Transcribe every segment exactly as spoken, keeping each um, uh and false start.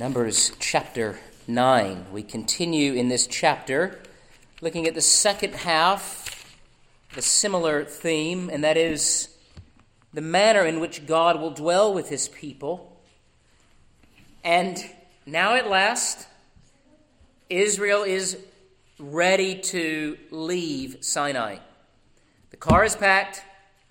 Numbers chapter nine. We continue in this chapter looking at the second half, the similar theme, and that is the manner in which God will dwell with his people. And now at last, Israel is ready to leave Sinai. The car is packed.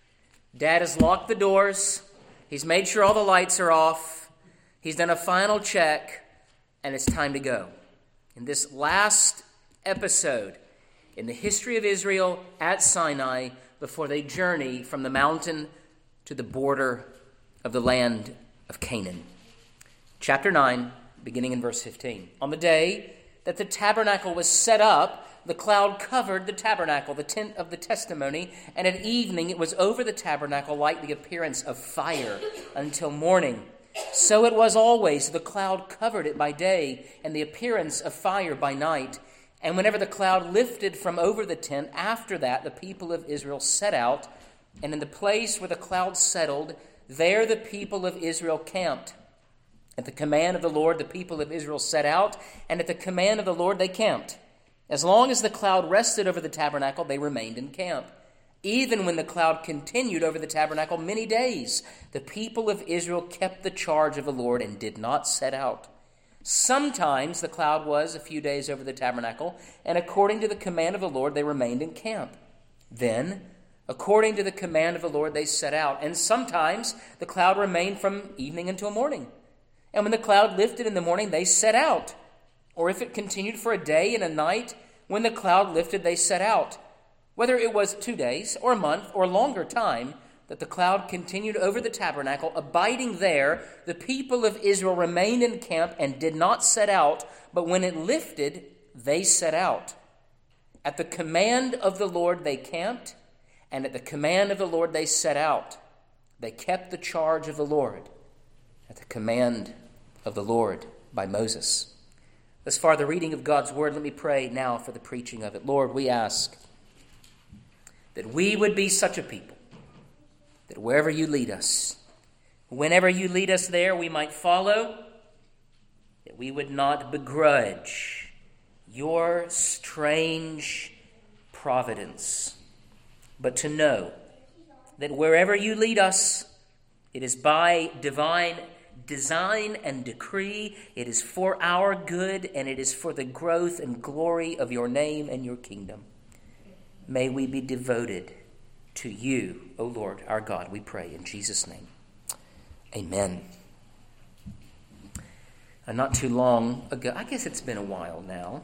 Dad has locked the doors. He's made sure all the lights are off. He's done a final check, and it's time to go. In this last episode in the history of Israel at Sinai, before they journey from the mountain to the border of the land of Canaan. Chapter nine, beginning in verse fifteen. On the day that the tabernacle was set up, the cloud covered the tabernacle, the tent of the testimony, and at evening it was over the tabernacle like the appearance of fire until morning. So it was always. The cloud covered it by day, and the appearance of fire by night. And whenever the cloud lifted from over the tent, after that the people of Israel set out, and in the place where the cloud settled, there the people of Israel camped. At the command of the Lord, the people of Israel set out, and at the command of the Lord they camped. As long as the cloud rested over the tabernacle, they remained in camp. Even when the cloud continued over the tabernacle many days, the people of Israel kept the charge of the Lord and did not set out. Sometimes the cloud was a few days over the tabernacle, and according to the command of the Lord, they remained in camp. Then, according to the command of the Lord, they set out, and sometimes the cloud remained from evening until morning. And when the cloud lifted in the morning, they set out. Or if it continued for a day and a night, when the cloud lifted, they set out. Whether it was two days or a month or longer time that the cloud continued over the tabernacle, abiding there, the people of Israel remained in camp and did not set out, but when it lifted, they set out. At the command of the Lord they camped, and at the command of the Lord they set out. They kept the charge of the Lord at the command of the Lord by Moses. Thus far, the reading of God's word. Let me pray now for the preaching of it. Lord, we ask that we would be such a people that wherever you lead us, whenever you lead us there, we might follow, that we would not begrudge your strange providence, but to know that wherever you lead us, it is by divine design and decree, it is for our good, and it is for the growth and glory of your name and your kingdom. May we be devoted to you, O Lord, our God, we pray in Jesus' name. Amen. Uh, not too long ago, I guess it's been a while now,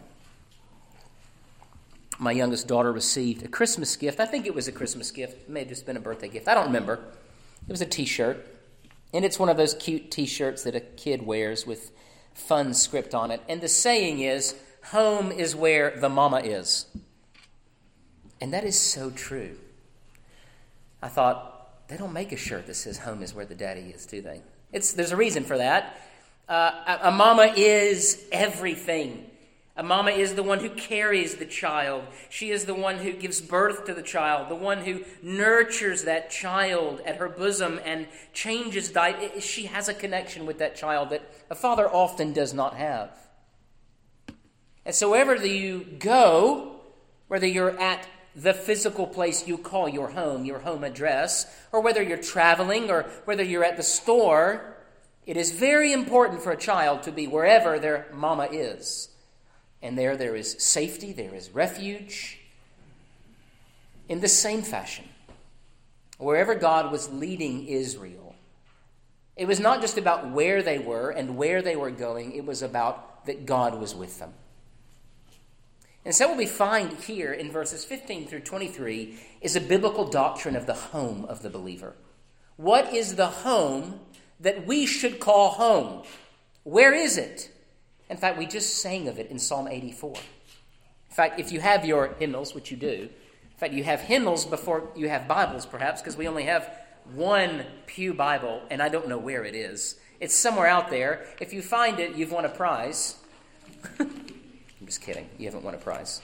my youngest daughter received a Christmas gift. I think it was a Christmas gift. It may have just been a birthday gift. I don't remember. It was a T-shirt. And it's one of those cute T-shirts that a kid wears with fun script on it. And the saying is, home is where the mama is. And that is so true. I thought, they don't make a shirt that says home is where the daddy is, do they? It's There's a reason for that. Uh, a, a mama is everything. A mama is the one who carries the child. She is the one who gives birth to the child, the one who nurtures that child at her bosom and changes diet. She has a connection with that child that a father often does not have. And so wherever you go, whether you're at the physical place you call your home, your home address, or whether you're traveling or whether you're at the store, it is very important for a child to be wherever their mama is. And there, there is safety, there is refuge. In the same fashion, wherever God was leading Israel, it was not just about where they were and where they were going, it was about that God was with them. And so what we find here in verses fifteen through twenty-three is a biblical doctrine of the home of the believer. What is the home that we should call home? Where is it? In fact, we just sang of it in Psalm eighty-four. In fact, if you have your hymnals, which you do, in fact, you have hymnals before you have Bibles, perhaps, because we only have one pew Bible, and I don't know where it is. It's somewhere out there. If you find it, you've won a prize. I'm just kidding. You haven't won a prize.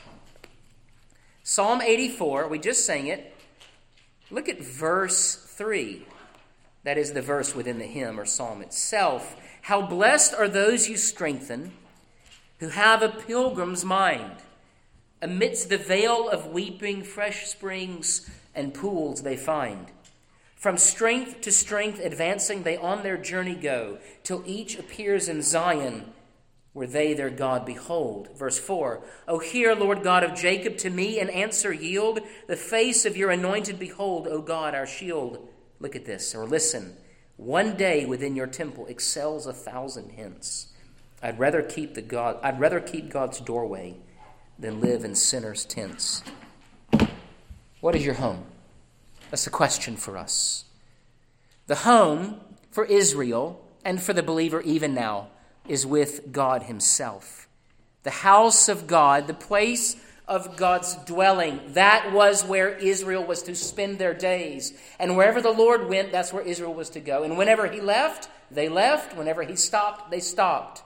Psalm eighty-four, we just sang it. Look at verse three. That is the verse within the hymn or psalm itself. How blessed are those you strengthen, who have a pilgrim's mind. Amidst the vale of weeping, fresh springs and pools they find. From strength to strength advancing, they on their journey go, till each appears in Zion, where they their God behold. Verse four, O hear, Lord God of Jacob, to me an answer yield. The face of your anointed behold, O God, our shield. Look at this, or listen. One day within your temple excels a thousand hence. I'd rather keep the God. I'd rather keep God's doorway than live in sinners' tents. What is your home? That's the question for us. The home for Israel and for the believer even now is with God himself. The house of God, the place of God's dwelling, that was where Israel was to spend their days. And wherever the Lord went, that's where Israel was to go. And whenever he left, they left. Whenever he stopped, they stopped.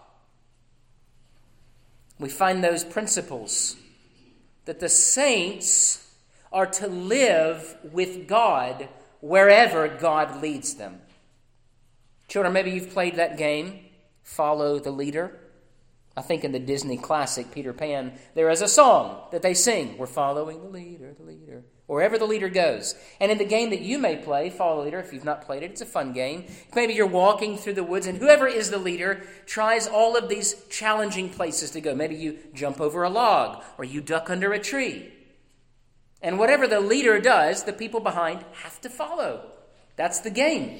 We find those principles that the saints are to live with God wherever God leads them. Children, maybe you've played that game, Follow the Leader. I think in the Disney classic, Peter Pan, there is a song that they sing. We're following the leader, the leader, wherever the leader goes. And in the game that you may play, Follow the Leader, if you've not played it, it's a fun game. Maybe you're walking through the woods and whoever is the leader tries all of these challenging places to go. Maybe you jump over a log or you duck under a tree. And whatever the leader does, the people behind have to follow. That's the game.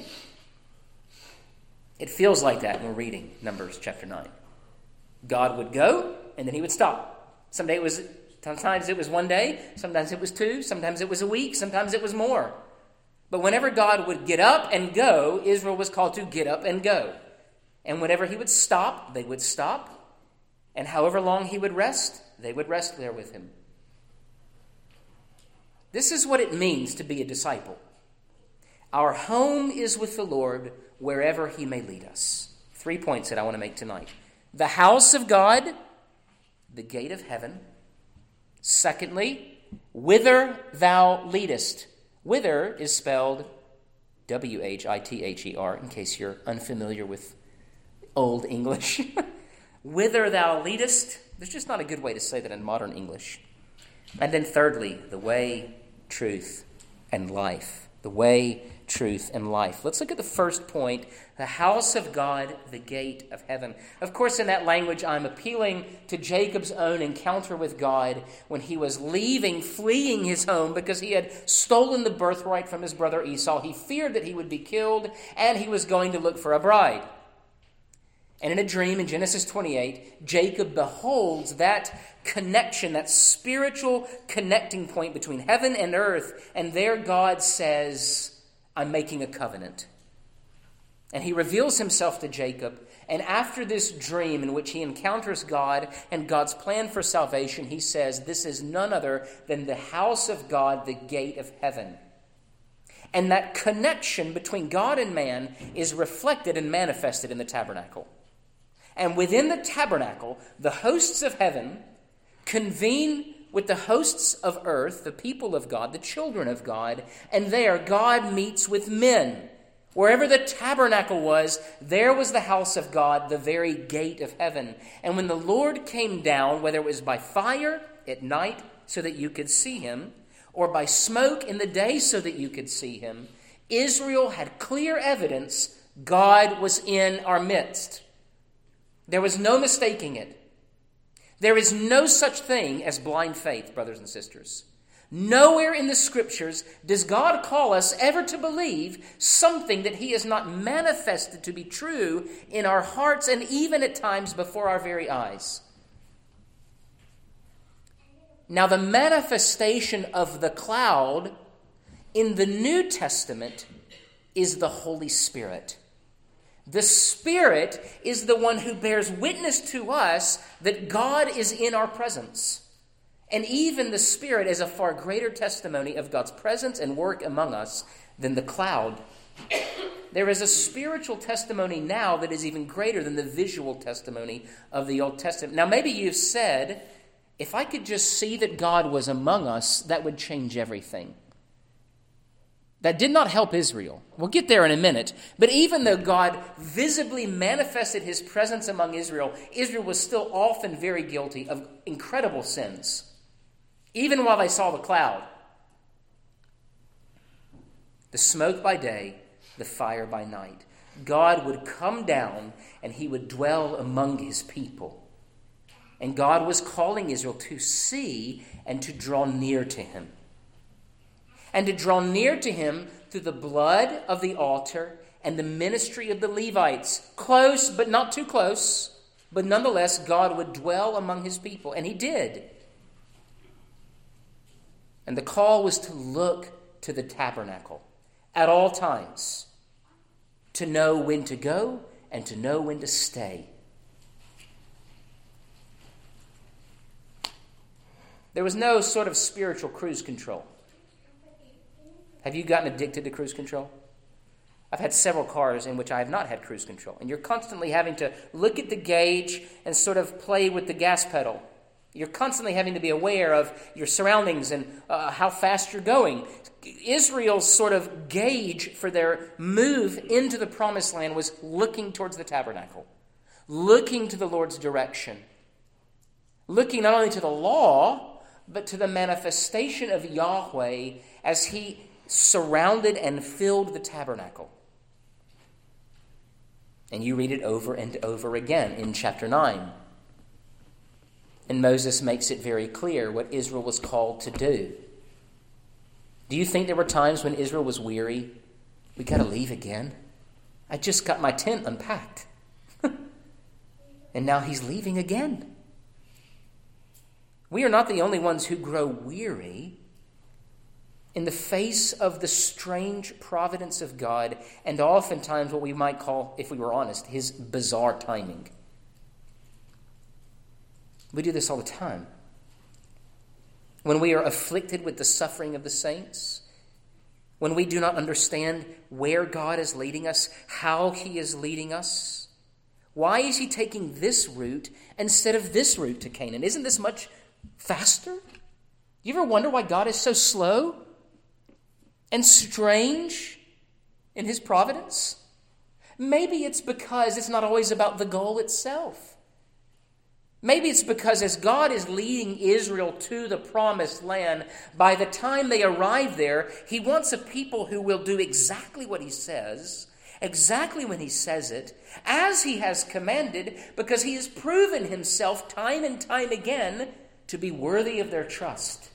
It feels like that when we're reading Numbers chapter nine. God would go, and then he would stop. Someday it was, sometimes it was one day, sometimes it was two, sometimes it was a week, sometimes it was more. But whenever God would get up and go, Israel was called to get up and go. And whenever he would stop, they would stop. And however long he would rest, they would rest there with him. This is what it means to be a disciple. Our home is with the Lord wherever he may lead us. Three points that I want to make tonight. The house of God, the gate of heaven. Secondly, whither thou leadest. Whither is spelled W H I T H E R, in case you're unfamiliar with Old English. Whither thou leadest. There's just not a good way to say that in modern English. And then thirdly, the way, truth, and life. The way, truth, and life. Let's look at the first point, the house of God, the gate of heaven. Of course, in that language, I'm appealing to Jacob's own encounter with God when he was leaving, fleeing his home because he had stolen the birthright from his brother Esau. He feared that he would be killed, and he was going to look for a bride. And in a dream in Genesis twenty-eight, Jacob beholds that connection, that spiritual connecting point between heaven and earth. And there God says, I'm making a covenant. And he reveals himself to Jacob. And after this dream in which he encounters God and God's plan for salvation, he says, this is none other than the house of God, the gate of heaven. And that connection between God and man is reflected and manifested in the tabernacle. And within the tabernacle, the hosts of heaven convene with the hosts of earth, the people of God, the children of God, and there God meets with men. Wherever the tabernacle was, there was the house of God, the very gate of heaven. And when the Lord came down, whether it was by fire at night so that you could see him, or by smoke in the day so that you could see him, Israel had clear evidence God was in our midst. There was no mistaking it. There is no such thing as blind faith, brothers and sisters. Nowhere in the Scriptures does God call us ever to believe something that he has not manifested to be true in our hearts and even at times before our very eyes. Now, the manifestation of the cloud in the New Testament is the Holy Spirit. The Spirit is the one who bears witness to us that God is in our presence. And even the Spirit is a far greater testimony of God's presence and work among us than the cloud. There is a spiritual testimony now that is even greater than the visual testimony of the Old Testament. Now, maybe you've said, if I could just see that God was among us, that would change everything. That did not help Israel. We'll get there in a minute. But even though God visibly manifested his presence among Israel, Israel was still often very guilty of incredible sins, even while they saw the cloud. The smoke by day, the fire by night. God would come down and he would dwell among his people. And God was calling Israel to see and to draw near to him. And to draw near to him through the blood of the altar and the ministry of the Levites. Close, but not too close. But nonetheless, God would dwell among his people. And he did. And the call was to look to the tabernacle at all times, to know when to go and to know when to stay. There was no sort of spiritual cruise control. Have you gotten addicted to cruise control? I've had several cars in which I have not had cruise control. And you're constantly having to look at the gauge and sort of play with the gas pedal. You're constantly having to be aware of your surroundings and uh, how fast you're going. Israel's sort of gauge for their move into the promised land was looking towards the tabernacle, looking to the Lord's direction, looking not only to the law, but to the manifestation of Yahweh as he surrounded and filled the tabernacle. And you read it over and over again in chapter nine. And Moses makes it very clear what Israel was called to do. Do you think there were times when Israel was weary? We got to leave again. I just got my tent unpacked. And now he's leaving again. We are not the only ones who grow weary in the face of the strange providence of God, and oftentimes what we might call, if we were honest, his bizarre timing. We do this all the time. When we are afflicted with the suffering of the saints, when we do not understand where God is leading us, how he is leading us, why is he taking this route instead of this route to Canaan? Isn't this much faster? Do you ever wonder why God is so slow and strange in his providence? Maybe it's because it's not always about the goal itself. Maybe it's because as God is leading Israel to the promised land, by the time they arrive there, he wants a people who will do exactly what he says, exactly when he says it, as he has commanded, because he has proven himself time and time again to be worthy of their trust.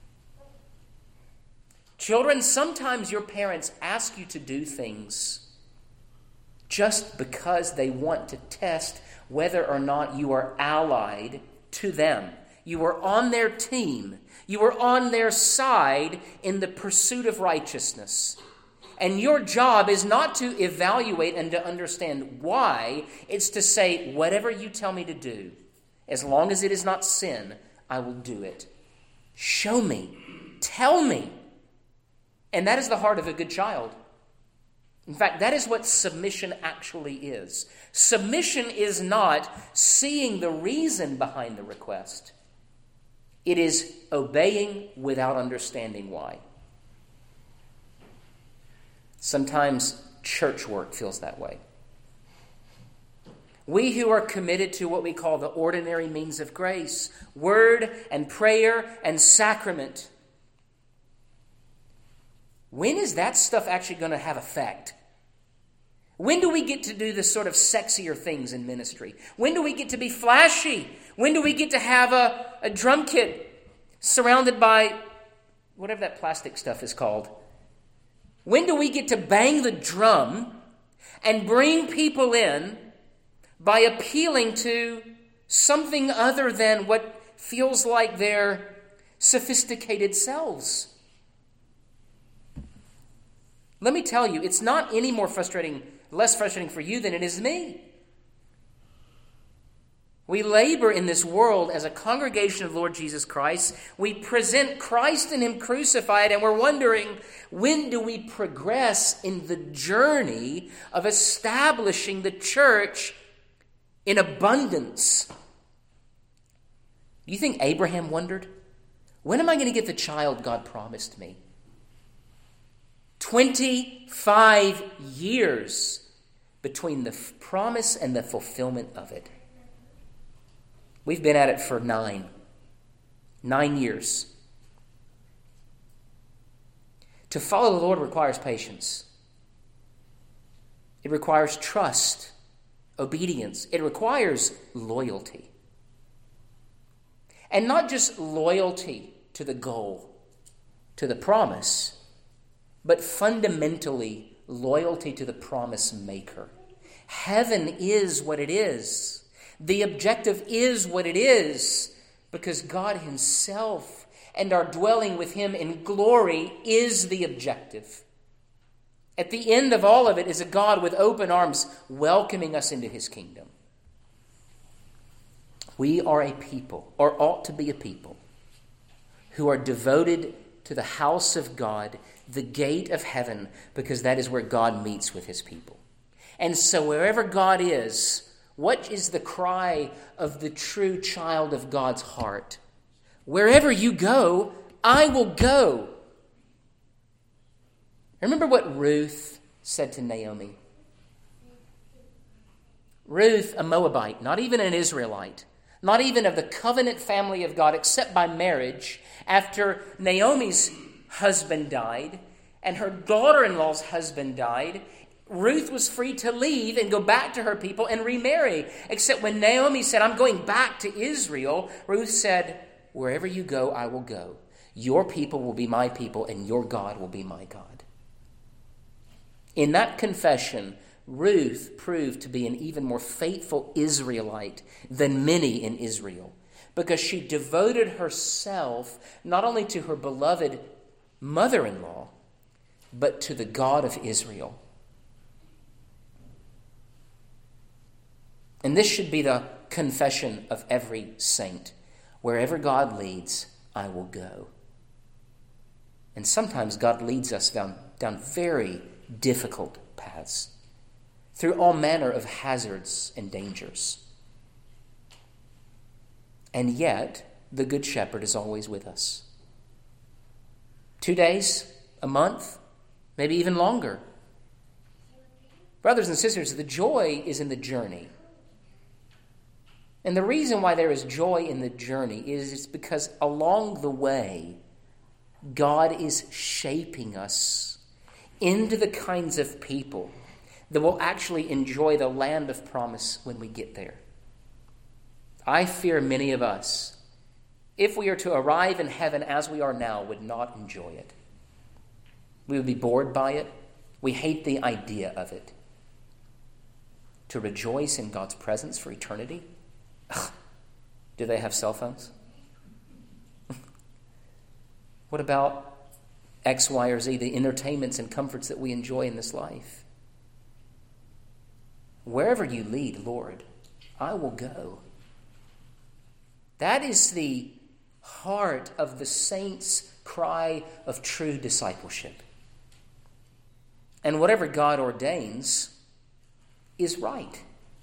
Children, sometimes your parents ask you to do things just because they want to test whether or not you are allied to them. You are on their team. You are on their side in the pursuit of righteousness. And your job is not to evaluate and to understand why. It's to say, whatever you tell me to do, as long as it is not sin, I will do it. Show me. Tell me. And that is the heart of a good child. In fact, that is what submission actually is. Submission is not seeing the reason behind the request. It is obeying without understanding why. Sometimes church work feels that way. We who are committed to what we call the ordinary means of grace, word and prayer and sacrament, when is that stuff actually going to have effect? When do we get to do the sort of sexier things in ministry? When do we get to be flashy? When do we get to have a, a drum kit surrounded by whatever that plastic stuff is called? When do we get to bang the drum and bring people in by appealing to something other than what feels like their sophisticated selves? Let me tell you, it's not any more frustrating, less frustrating for you than it is me. We labor in this world as a congregation of Lord Jesus Christ. We present Christ and him crucified, and we're wondering, when do we progress in the journey of establishing the church in abundance? Do you think Abraham wondered, when am I going to get the child God promised me? twenty-five years between the promise and the fulfillment of it. We've been at it for nine. Nine years. To follow the Lord requires patience. It requires trust, obedience. It requires loyalty. And not just loyalty to the goal, to the promise, but fundamentally loyalty to the promise maker. Heaven is what it is. The objective is what it is because God himself and our dwelling with him in glory is the objective. At the end of all of it is a God with open arms welcoming us into his kingdom. We are a people, or ought to be a people, who are devoted to the house of God, the gate of heaven, because that is where God meets with his people. And so wherever God is, what is the cry of the true child of God's heart? Wherever you go, I will go. Remember what Ruth said to Naomi. Ruth, a Moabite, not even an Israelite, not even of the covenant family of God, except by marriage, after Naomi's husband died and her daughter-in-law's husband died, Ruth was free to leave and go back to her people and remarry. Except when Naomi said, I'm going back to Israel, Ruth said, wherever you go, I will go. Your people will be my people and your God will be my God. In that confession, Ruth proved to be an even more faithful Israelite than many in Israel, because she devoted herself not only to her beloved mother-in-law, but to the God of Israel. And this should be the confession of every saint. Wherever God leads, I will go. And sometimes God leads us down, down very difficult paths, through all manner of hazards and dangers. And yet, the Good Shepherd is always with us. Two days, a month, maybe even longer. Brothers and sisters, the joy is in the journey. And the reason why there is joy in the journey is it's because along the way, God is shaping us into the kinds of people that will actually enjoy the land of promise when we get there. I fear many of us, if we are to arrive in heaven as we are now, would not enjoy it. We would be bored by it. We hate the idea of it. To rejoice in God's presence for eternity? Do they have cell phones? What about X, Y, or Z, the entertainments and comforts that we enjoy in this life? Wherever you lead, Lord, I will go. That is the heart of the saints' cry of true discipleship. And whatever God ordains is right.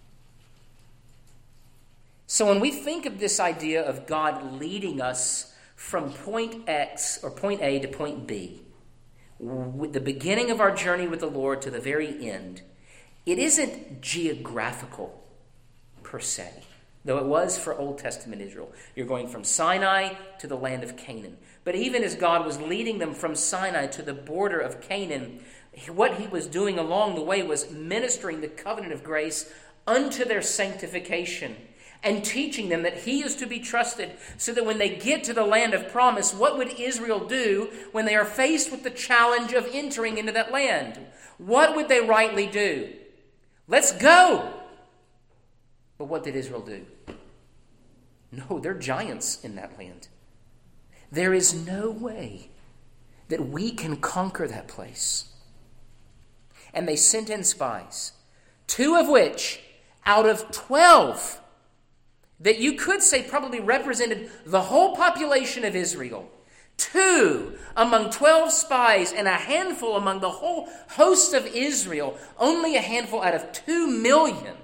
So when we think of this idea of God leading us from point X or point A to point B, with the beginning of our journey with the Lord to the very end, it isn't geographical per se, though it was for Old Testament Israel. You're going from Sinai to the land of Canaan. But even as God was leading them from Sinai to the border of Canaan, what he was doing along the way was ministering the covenant of grace unto their sanctification and teaching them that he is to be trusted, so that when they get to the land of promise, what would Israel do when they are faced with the challenge of entering into that land? What would they rightly do? Let's go! But what did Israel do? No, they're giants in that land. There is no way that we can conquer that place. And they sent in spies, two of which, out of twelve, that you could say probably represented the whole population of Israel. Two among twelve spies and a handful among the whole host of Israel, only a handful out of two million,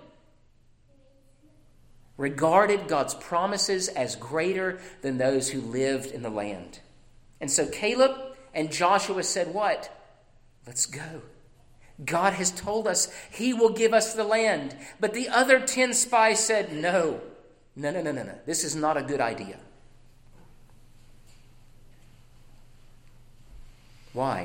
regarded God's promises as greater than those who lived in the land. And so Caleb and Joshua said what? Let's go. God has told us he will give us the land. But the other ten spies said, no, no, no, no, no, no. This is not a good idea. Why?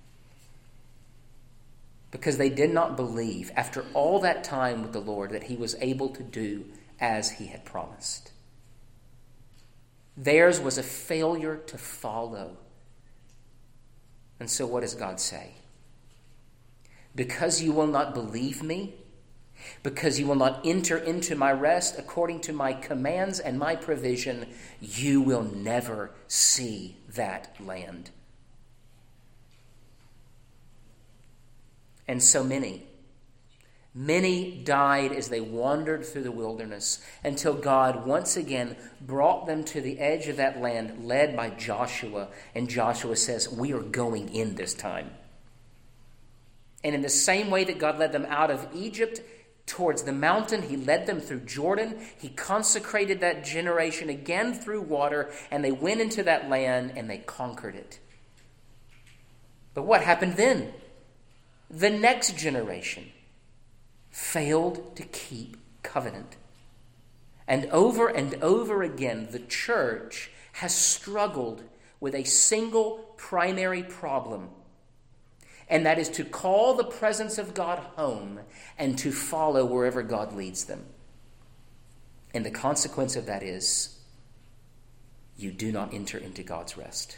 Because they did not believe, after all that time with the Lord, that he was able to do as he had promised. Theirs was a failure to follow. And so what does God say? Because you will not believe me, because you will not enter into my rest according to my commands and my provision, you will never see that land. And so many, many died as they wandered through the wilderness until God once again brought them to the edge of that land led by Joshua. And Joshua says, we are going in this time. And in the same way that God led them out of Egypt towards the mountain, he led them through Jordan. He consecrated that generation again through water, and they went into that land and they conquered it. But what happened then? The next generation failed to keep covenant. And over and over again, the church has struggled with a single primary problem. And that is to call the presence of God home and to follow wherever God leads them. And the consequence of that is you do not enter into God's rest.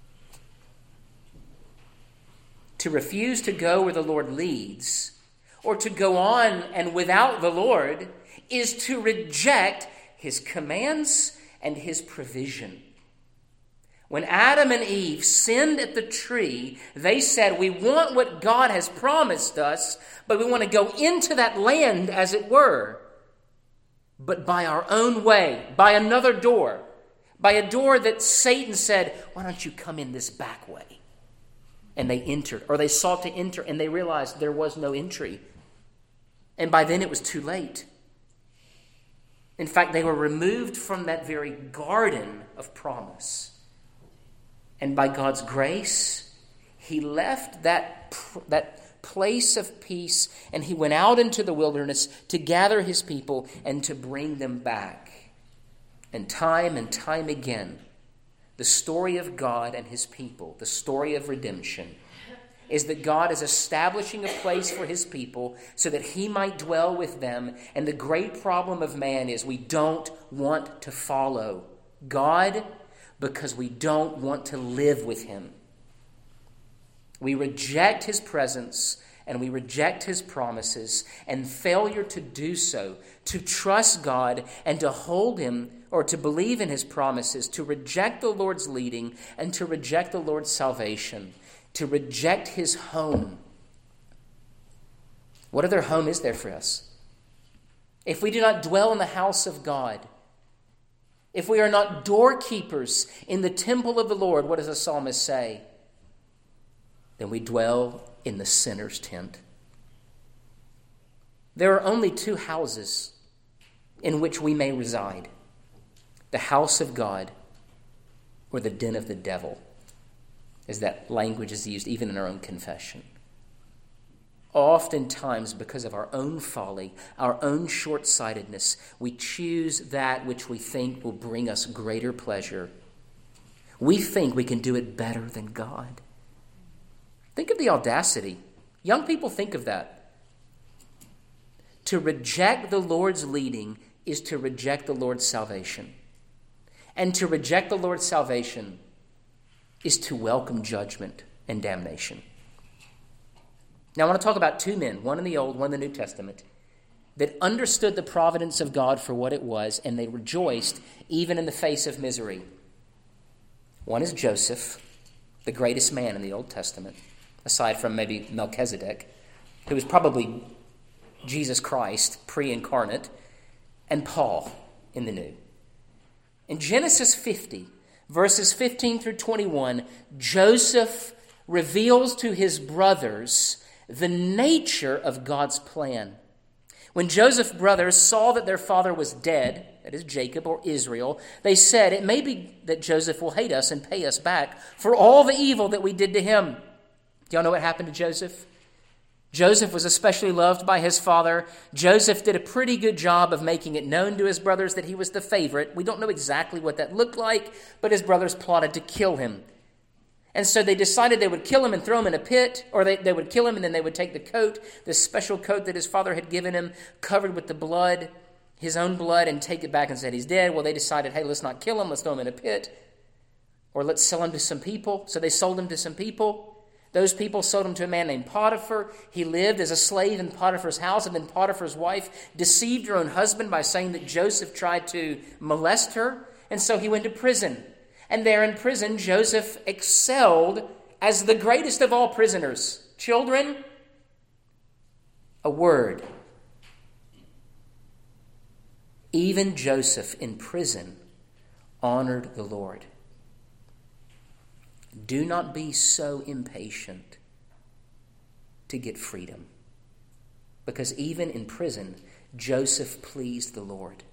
To refuse to go where the Lord leads, or to go on and without the Lord, is to reject his commands and his provision. When Adam and Eve sinned at the tree, they said, we want what God has promised us, but we want to go into that land, as it were, but by our own way, by another door, by a door that Satan said, why don't you come in this back way? And they entered, or they sought to enter, and they realized there was no entry. And by then it was too late. In fact, they were removed from that very garden of promise. And by God's grace, he left that, that place of peace, and he went out into the wilderness to gather his people and to bring them back. And time and time again, the story of God and his people, the story of redemption, is that God is establishing a place for his people so that he might dwell with them. And the great problem of man is we don't want to follow God because we don't want to live with him. We reject his presence and we reject his promises, and failure to do so, to trust God and to hold him or to believe in his promises, to reject the Lord's leading and to reject the Lord's salvation, to reject his home. What other home is there for us? If we do not dwell in the house of God, if we are not doorkeepers in the temple of the Lord, what does the psalmist say? Then we dwell in the sinner's tent. There are only two houses in which we may reside: the house of God or the den of the devil, as that language is used even in our own confession. Oftentimes, because of our own folly, our own short-sightedness, we choose that which we think will bring us greater pleasure. We think we can do it better than God. Think of the audacity. Young people, think of that. To reject the Lord's leading is to reject the Lord's salvation. And to reject the Lord's salvation is to welcome judgment and damnation. Now I want to talk about two men, one in the Old, one in the New Testament, that understood the providence of God for what it was, and they rejoiced even in the face of misery. One is Joseph, the greatest man in the Old Testament, aside from maybe Melchizedek, who was probably Jesus Christ, pre-incarnate, and Paul in the New. In Genesis fifty, verses fifteen through twenty-one, Joseph reveals to his brothers the nature of God's plan. When Joseph's brothers saw that their father was dead, that is Jacob or Israel, they said, "It may be that Joseph will hate us and pay us back for all the evil that we did to him." Do y'all know what happened to Joseph? Joseph was especially loved by his father. Joseph did a pretty good job of making it known to his brothers that he was the favorite. We don't know exactly what that looked like, but his brothers plotted to kill him. And so they decided they would kill him and throw him in a pit, or they, they would kill him and then they would take the coat, this special coat that his father had given him, covered with the blood, his own blood, and take it back and said he's dead. Well, they decided, hey, let's not kill him, let's throw him in a pit, or let's sell him to some people. So they sold him to some people. Those people sold him to a man named Potiphar. He lived as a slave in Potiphar's house, and then Potiphar's wife deceived her own husband by saying that Joseph tried to molest her, and so he went to prison. And there in prison, Joseph excelled as the greatest of all prisoners. Children, a word. Even Joseph in prison honored the Lord. Do not be so impatient to get freedom, because even in prison, Joseph pleased the Lord.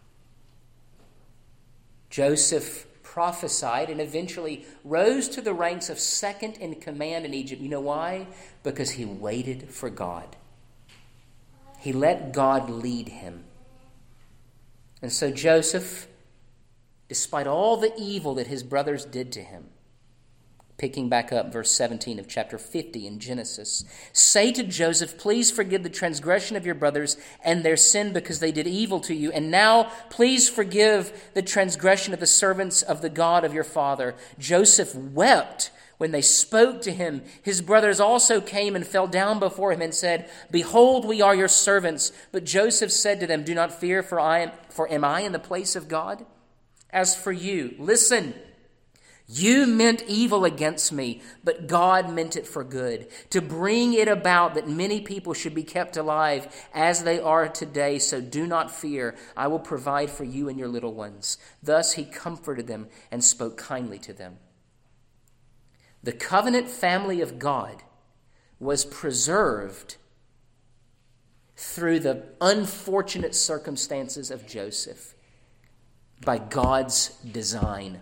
Joseph prophesied and eventually rose to the ranks of second in command in Egypt. You know why? Because he waited for God. He let God lead him. And so Joseph, despite all the evil that his brothers did to him, picking back up verse seventeen of chapter fifty in Genesis, say to Joseph, please forgive the transgression of your brothers and their sin because they did evil to you. And now please forgive the transgression of the servants of the God of your father. Joseph wept when they spoke to him. His brothers also came and fell down before him and said, behold, we are your servants. But Joseph said to them, do not fear, for I am, for am I in the place of God? As for you, listen, you meant evil against me, but God meant it for good, to bring it about that many people should be kept alive as they are today. So do not fear. I will provide for you and your little ones. Thus he comforted them and spoke kindly to them. The covenant family of God was preserved through the unfortunate circumstances of Joseph by God's design.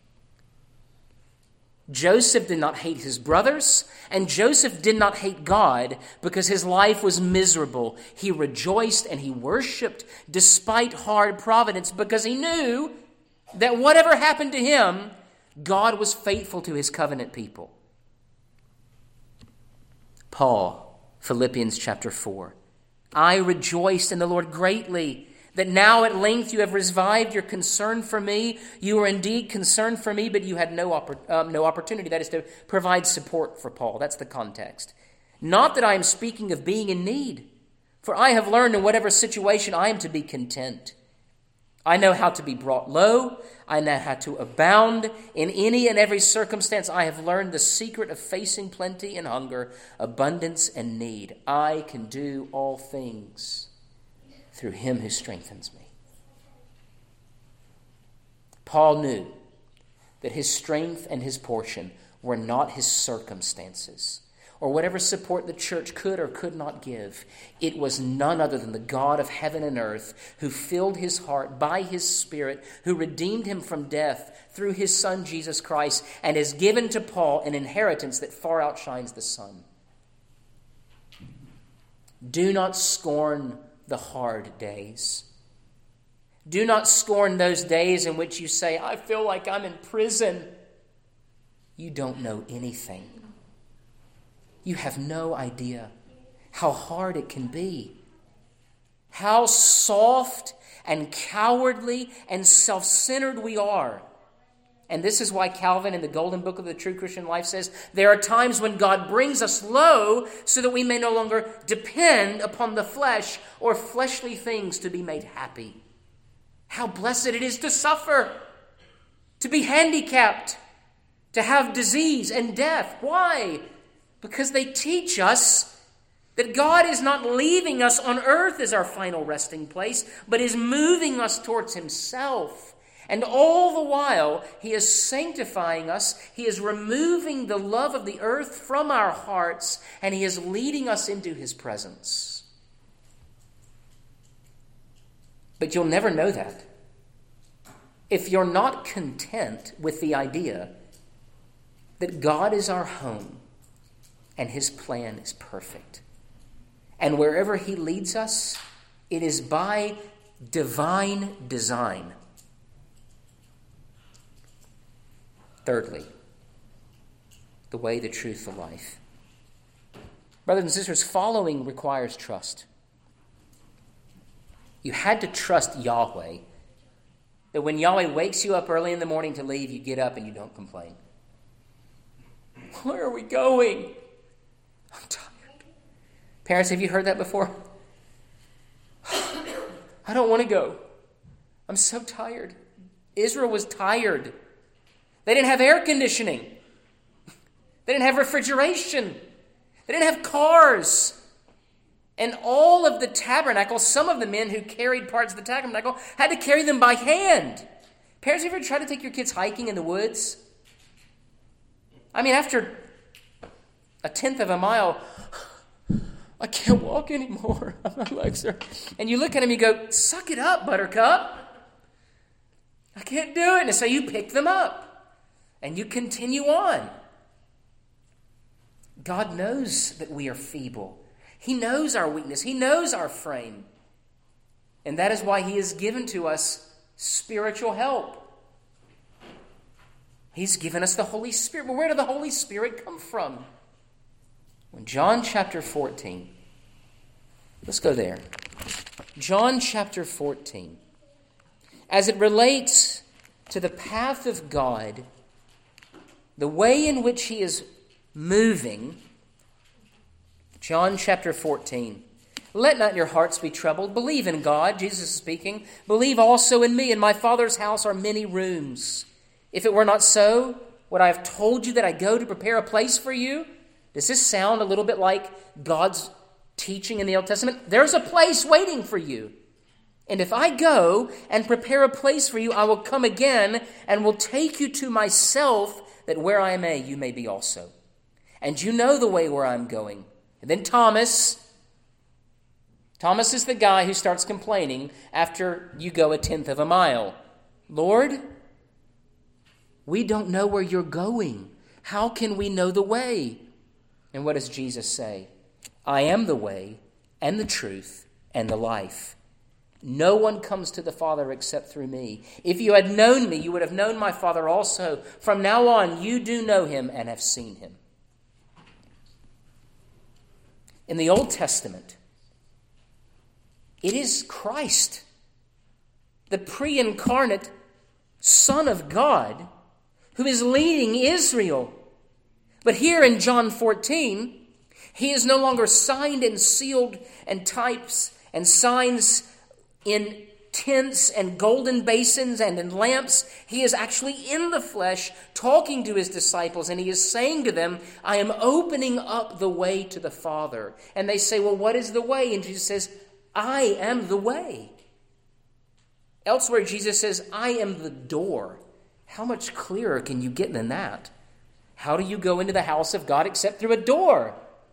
Joseph did not hate his brothers, and Joseph did not hate God because his life was miserable. He rejoiced and he worshiped despite hard providence because he knew that whatever happened to him, God was faithful to his covenant people. Paul, Philippians chapter four. I rejoiced in the Lord greatly that now at length you have revived your concern for me. You were indeed concerned for me, but you had no, oppor- um, no opportunity. That is to provide support for Paul. That's the context. Not that I am speaking of being in need, for I have learned in whatever situation I am to be content. I know how to be brought low. I know how to abound. In any and every circumstance, I have learned the secret of facing plenty and hunger, abundance and need. I can do all things through him who strengthens me. Paul knew that his strength and his portion were not his circumstances or whatever support the church could or could not give. It was none other than the God of heaven and earth who filled his heart by his Spirit, who redeemed him from death through his Son Jesus Christ, and has given to Paul an inheritance that far outshines the sun. Do not scorn the hard days. Do not scorn those days in which you say, I feel like I'm in prison. You don't know anything. You have no idea how hard it can be. How soft and cowardly and self-centered we are. And this is why Calvin in the Golden Book of the True Christian Life says, there are times when God brings us low so that we may no longer depend upon the flesh or fleshly things to be made happy. How blessed it is to suffer, to be handicapped, to have disease and death. Why? Because they teach us that God is not leaving us on earth as our final resting place, but is moving us towards himself. And all the while, he is sanctifying us. He is removing the love of the earth from our hearts, and he is leading us into his presence. But you'll never know that if you're not content with the idea that God is our home and his plan is perfect. And wherever he leads us, it is by divine design. Thirdly, the way, the truth, the life. Brothers and sisters, following requires trust. You had to trust Yahweh, that when Yahweh wakes you up early in the morning to leave, you get up and you don't complain. Where are we going? I'm tired. Parents, have you heard that before? I don't want to go. I'm so tired. Israel was tired. They didn't have air conditioning. They didn't have refrigeration. They didn't have cars. And all of the tabernacle, some of the men who carried parts of the tabernacle had to carry them by hand. Parents, have you ever tried to take your kids hiking in the woods? I mean, after a tenth of a mile, I can't walk anymore. My legs are... And you look at them and you go, suck it up, Buttercup. I can't do it. And so you pick them up and you continue on. God knows that we are feeble. He knows our weakness. He knows our frame. And that is why he has given to us spiritual help. He's given us the Holy Spirit. But where did the Holy Spirit come from? In John chapter fourteen. Let's go there. John chapter fourteen. As it relates to the path of God, the way in which he is moving, John chapter fourteen. Let not your hearts be troubled. Believe in God, Jesus is speaking. Believe also in me. In my Father's house are many rooms. If it were not so, would I have told you that I go to prepare a place for you? Does this sound a little bit like God's teaching in the Old Testament? There's a place waiting for you. And if I go and prepare a place for you, I will come again and will take you to myself, that where I am, you may be also. And you know the way where I'm going. And then Thomas, Thomas is the guy who starts complaining after you go a tenth of a mile. Lord, we don't know where you're going. How can we know the way? And what does Jesus say? I am the way and the truth and the life. No one comes to the Father except through me. If you had known me, you would have known my Father also. From now on, you do know him and have seen him. In the Old Testament, it is Christ, the pre-incarnate Son of God, who is leading Israel. But here in John fourteen, he is no longer signed and sealed and types and signs in tents and golden basins and in lamps. He is actually in the flesh talking to his disciples, and he is saying to them, I am opening up the way to the Father. And they say, well, what is the way? And Jesus says, I am the way. Elsewhere, Jesus says, I am the door. How much clearer can you get than that? How do you go into the house of God except through a door?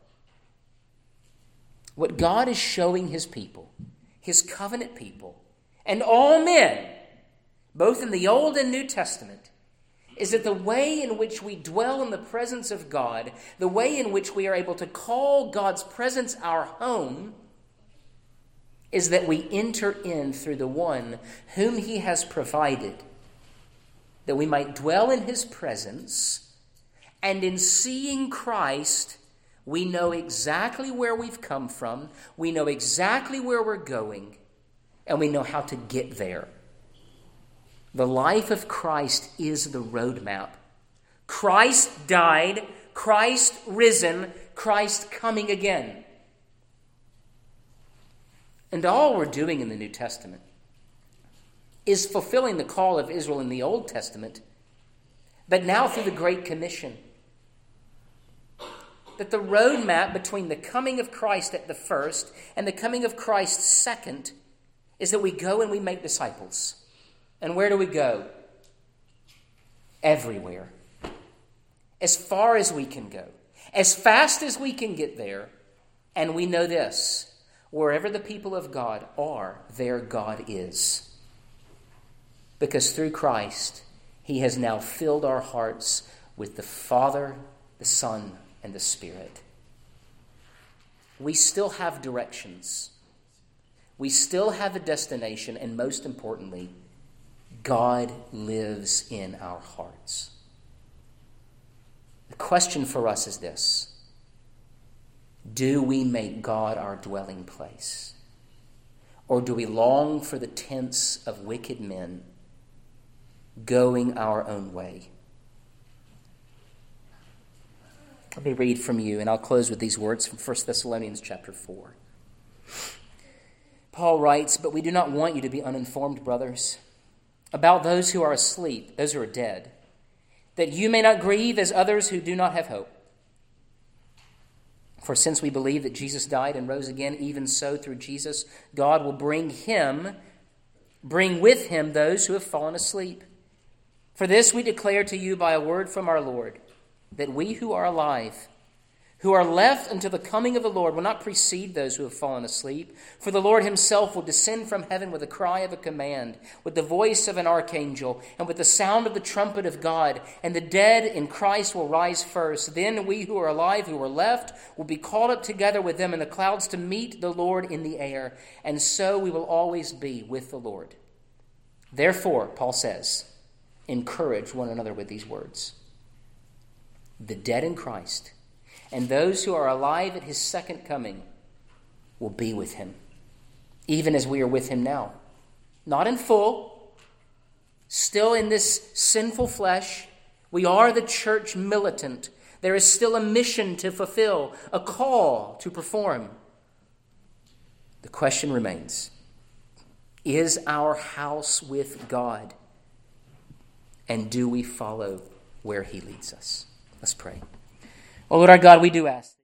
What God is showing his people, his covenant people, and all men, both in the Old and New Testament, is that the way in which we dwell in the presence of God, the way in which we are able to call God's presence our home, is that we enter in through the one whom he has provided, that we might dwell in his presence, and in seeing Christ, we know exactly where we've come from, we know exactly where we're going, and we know how to get there. The life of Christ is the roadmap. Christ died, Christ risen, Christ coming again. And all we're doing in the New Testament is fulfilling the call of Israel in the Old Testament, but now through the Great Commission. That the roadmap between the coming of Christ at the first and the coming of Christ second is that we go and we make disciples. And where do we go? Everywhere. As far as we can go. As fast as we can get there. And we know this. Wherever the people of God are, there God is. Because through Christ, he has now filled our hearts with the Father, the Son, and the Spirit. we still have directions. We still have a destination, and most importantly, God lives in our hearts. The question for us is this: do we make God our dwelling place? Or do we long for the tents of wicked men, going our own way? Let me read from you, and I'll close with these words from First Thessalonians chapter four. Paul writes, "But we do not want you to be uninformed, brothers, about those who are asleep, those who are dead, that you may not grieve as others who do not have hope. For since we believe that Jesus died and rose again, even so through Jesus, God will bring him, bring with him those who have fallen asleep. For this we declare to you by a word from our Lord, that we who are alive, who are left until the coming of the Lord, will not precede those who have fallen asleep. For the Lord himself will descend from heaven with a cry of a command, with the voice of an archangel, and with the sound of the trumpet of God. And the dead in Christ will rise first. Then we who are alive, who are left, will be caught up together with them in the clouds to meet the Lord in the air. And so we will always be with the Lord. Therefore," Paul says, "encourage one another with these words. The dead in Christ and those who are alive at his second coming will be with him, even as we are with him now. Not in full, still in this sinful flesh. We are the church militant. There is still a mission to fulfill, a call to perform. The question remains, is our house with God? And do we follow where he leads us?" Let's pray. Oh, Lord our God, we do ask.